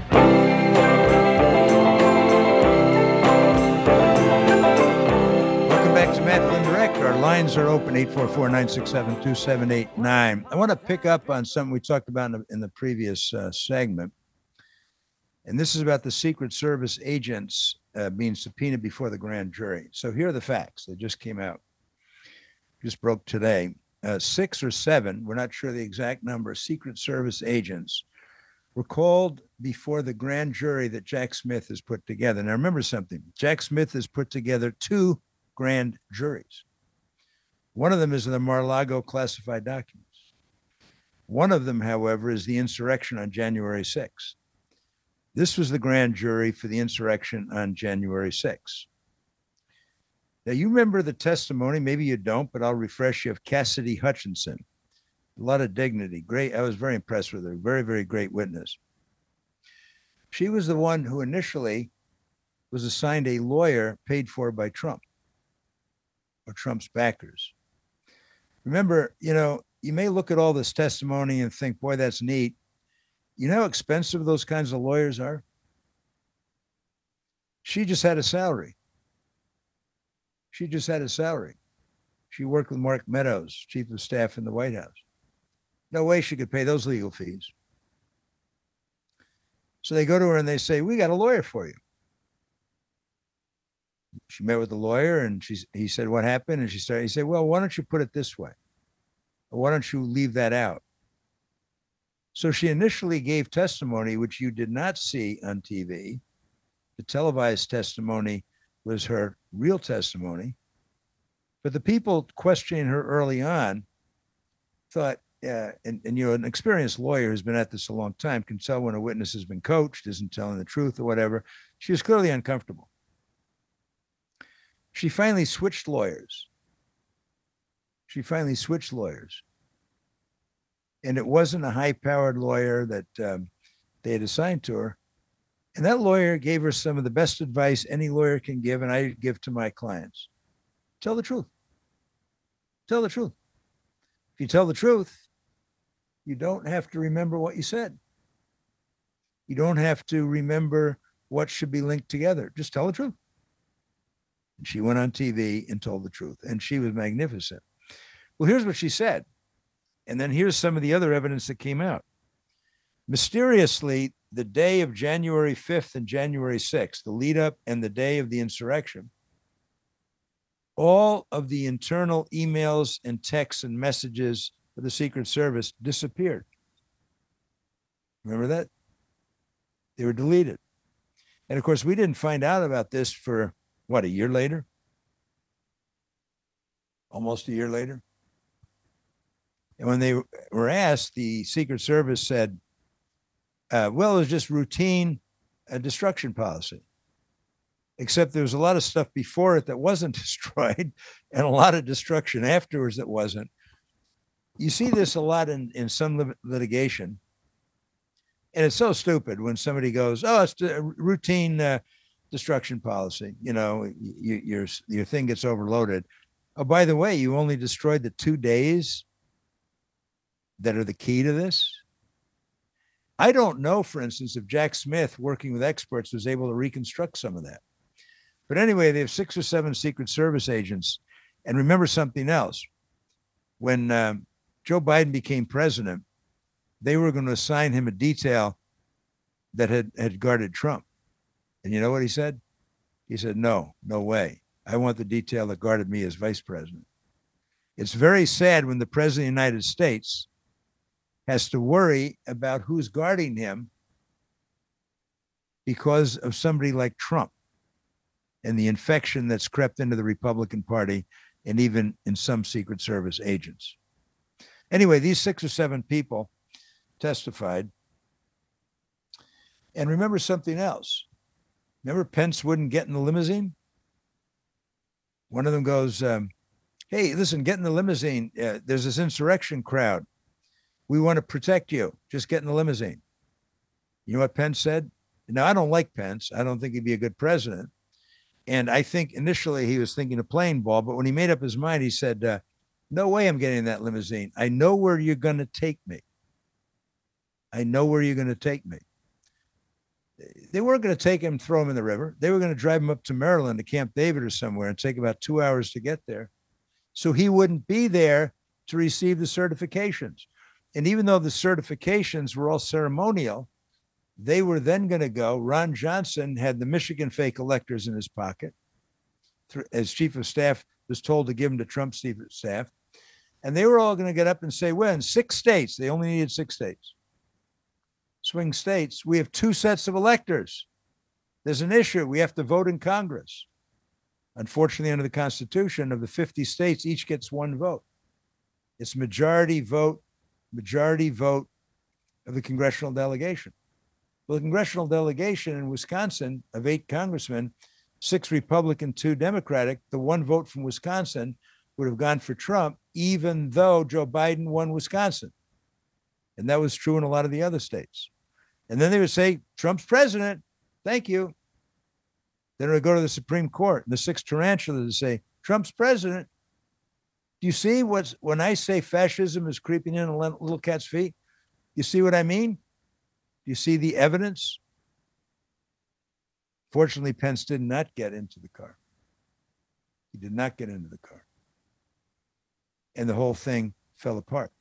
Welcome back to Matt Flynn Direct. Our lines are open, 844-967-2789. I want to pick up on something we talked about in the previous segment. And this is about the Secret Service agents being subpoenaed before the grand jury. So here are the facts. They just came out. Just broke today. 6 or 7, we're not sure the exact number, Secret Service agents were called before the grand jury that Jack Smith has put together. Now remember something. Jack Smith has put together 2 grand juries. One of them is the Mar-a-Lago classified documents. One of them, however, is the insurrection on January 6th. This was the grand jury for the insurrection on January 6th. Now, you remember the testimony, maybe you don't, but I'll refresh you, of Cassidy Hutchinson. A lot of dignity. Great. I was very impressed with her. Very, very great witness. She was the one who initially was assigned a lawyer paid for by Trump or Trump's backers. Remember, you may look at all this testimony and think, boy, that's neat. You know how expensive those kinds of lawyers are? She just had a salary. She worked with Mark Meadows, chief of staff in the White House. No way she could pay those legal fees. So they go to her and they say, we got a lawyer for you. She met with the lawyer and he said, what happened? And he said, well, why don't you put it this way? Or why don't you leave that out? So she initially gave testimony, which you did not see on TV. The televised testimony was her real testimony. But the people questioning her early on thought, an experienced lawyer who's been at this a long time can tell when a witness has been coached, isn't telling the truth or whatever. She was clearly uncomfortable. She finally switched lawyers. And it wasn't a high-powered lawyer that they had assigned to her. And that lawyer gave her some of the best advice any lawyer can give, and I give to my clients. Tell the truth. Tell the truth. If you tell the truth, you don't have to remember what you said. You don't have to remember what should be linked together. Just tell the truth. And she went on TV and told the truth, and she was magnificent. Well, here's what she said. And then here's some of the other evidence that came out. Mysteriously, the day of January 5th and January 6th, the lead up and the day of the insurrection, all of the internal emails and texts and messages of the Secret Service disappeared. Remember that? They were deleted. And of course, we didn't find out about this for, a year later? Almost a year later. And when they were asked, the Secret Service said, well, it was just routine destruction policy. Except there was a lot of stuff before it that wasn't destroyed and a lot of destruction afterwards that wasn't. You see this a lot in some litigation. And it's so stupid when somebody goes, oh, it's a routine destruction policy. Your thing gets overloaded. Oh, by the way, you only destroyed the 2 days that are the key to this. I don't know, for instance, if Jack Smith, working with experts, was able to reconstruct some of that. But anyway, they have 6 or 7 Secret Service agents. And remember something else. When Joe Biden became president, they were going to assign him a detail that had guarded Trump. And you know what he said? He said, no way. I want the detail that guarded me as vice president. It's very sad when the president of the United States has to worry about who's guarding him because of somebody like Trump and the infection that's crept into the Republican Party and even in some Secret Service agents. Anyway, these 6 or 7 people testified. And remember something else. Remember Pence wouldn't get in the limousine? One of them goes, hey, listen, get in the limousine. There's this insurrection crowd. We want to protect you. Just get in the limousine. You know what Pence said? Now, I don't like Pence. I don't think he'd be a good president. And I think initially he was thinking of playing ball, but when he made up his mind, he said, no way I'm getting in that limousine. I know where you're going to take me. I know where you're going to take me. They weren't going to take him and throw him in the river. They were going to drive him up to Maryland, to Camp David or somewhere, and take about 2 hours to get there. So he wouldn't be there to receive the certifications. And even though the certifications were all ceremonial, they were then going to go. Ron Johnson had the Michigan fake electors in his pocket, as chief of staff was told to give them to Trump's chief of staff. And they were all going to get up and say, well, in 6 states, they only needed 6 states. Swing states, we have 2 sets of electors. There's an issue. We have to vote in Congress. Unfortunately, under the Constitution, of the 50 states, each gets 1 vote. It's majority vote of the congressional delegation. Well, the congressional delegation in Wisconsin of 8 congressmen, 6 Republican, 2 Democratic, the 1 vote from Wisconsin would have gone for Trump, even though Joe Biden won Wisconsin. And that was true in a lot of the other states. And then they would say, Trump's president, thank you. Then it would go to the Supreme Court, and the 6 tarantulas would say, Trump's president. Do you see when I say fascism is creeping in a little cat's feet? You see what I mean? Do you see the evidence? Fortunately, Pence did not get into the car. He did not get into the car. And the whole thing fell apart.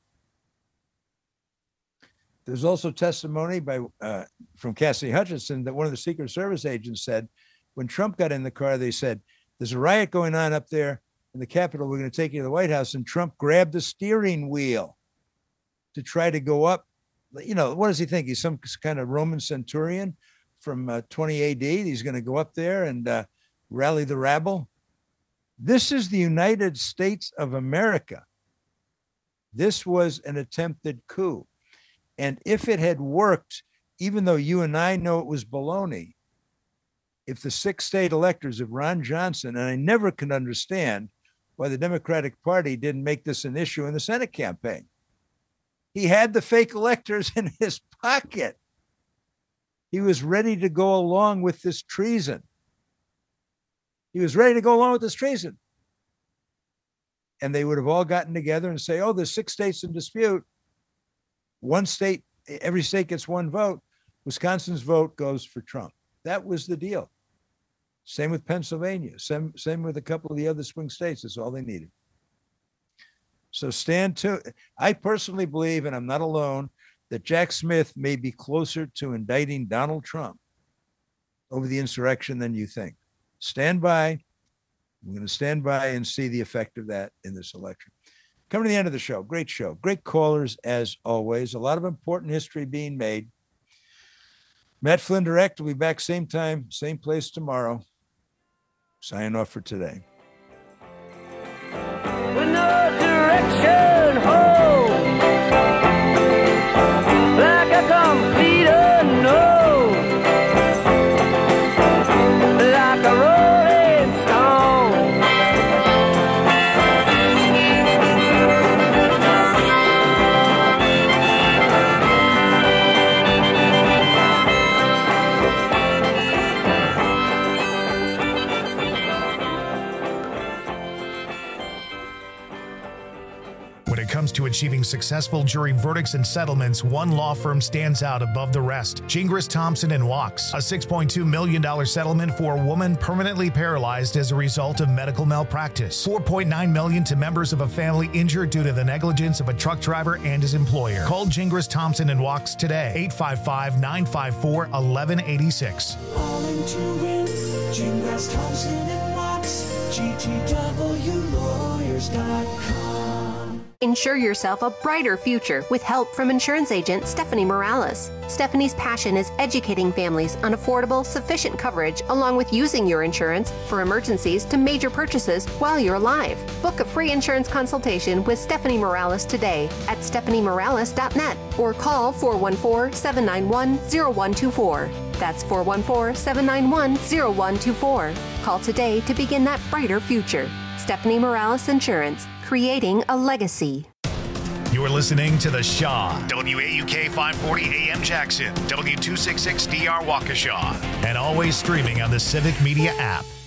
There's also testimony from Cassidy Hutchinson that one of the Secret Service agents said, when Trump got in the car, they said, there's a riot going on up there in the Capitol. We're going to take you to the White House. And Trump grabbed the steering wheel to try to go up. You know, what does he think? He's some kind of Roman centurion from 20 AD. He's going to go up there and rally the rabble. This is the United States of America. This was an attempted coup. And if it had worked, even though you and I know it was baloney, if the 6 state electors of Ron Johnson, and I never could understand why the Democratic Party didn't make this an issue in the Senate campaign. He had the fake electors in his pocket. He was ready to go along with this treason. And they would have all gotten together and say, oh, there's 6 states in dispute. 1 state, every state gets 1 vote. Wisconsin's vote goes for Trump. That was the deal. Same with Pennsylvania. Same with a couple of the other swing states. That's all they needed. So I personally believe, and I'm not alone, that Jack Smith may be closer to indicting Donald Trump over the insurrection than you think. Stand by. We're going to stand by and see the effect of that in this election. Coming to the end of the show. Great callers as always. A lot of important history being made. Matt Flynn Direct will be back same time, same place tomorrow. Signing off for today. With no direction home, like a complete unknown, like a rolling stone. achieving successful jury verdicts and settlements, one law firm stands out above the rest. Gingras, Thompson & Wachs. A $6.2 million settlement for a woman permanently paralyzed as a result of medical malpractice. $4.9 million to members of a family injured due to the negligence of a truck driver and his employer. Call Gingras, Thompson & Wachs today. 855-954-1186. All into win. Gingras, Thompson & Wachs. GTWlawyers.com. Insure yourself a brighter future with help from insurance agent Stephanie Morales. Stephanie's passion is educating families on affordable, sufficient coverage along with using your insurance for emergencies to major purchases while you're alive. Book a free insurance consultation with Stephanie Morales today at stephaniemorales.net or call 414-791-0124. That's 414-791-0124. Call today to begin that brighter future. Stephanie Morales Insurance, creating a legacy. You're listening to The Shaw, WAUK 540 AM Jackson, W266DR Waukesha, and always streaming on the Civic Media app.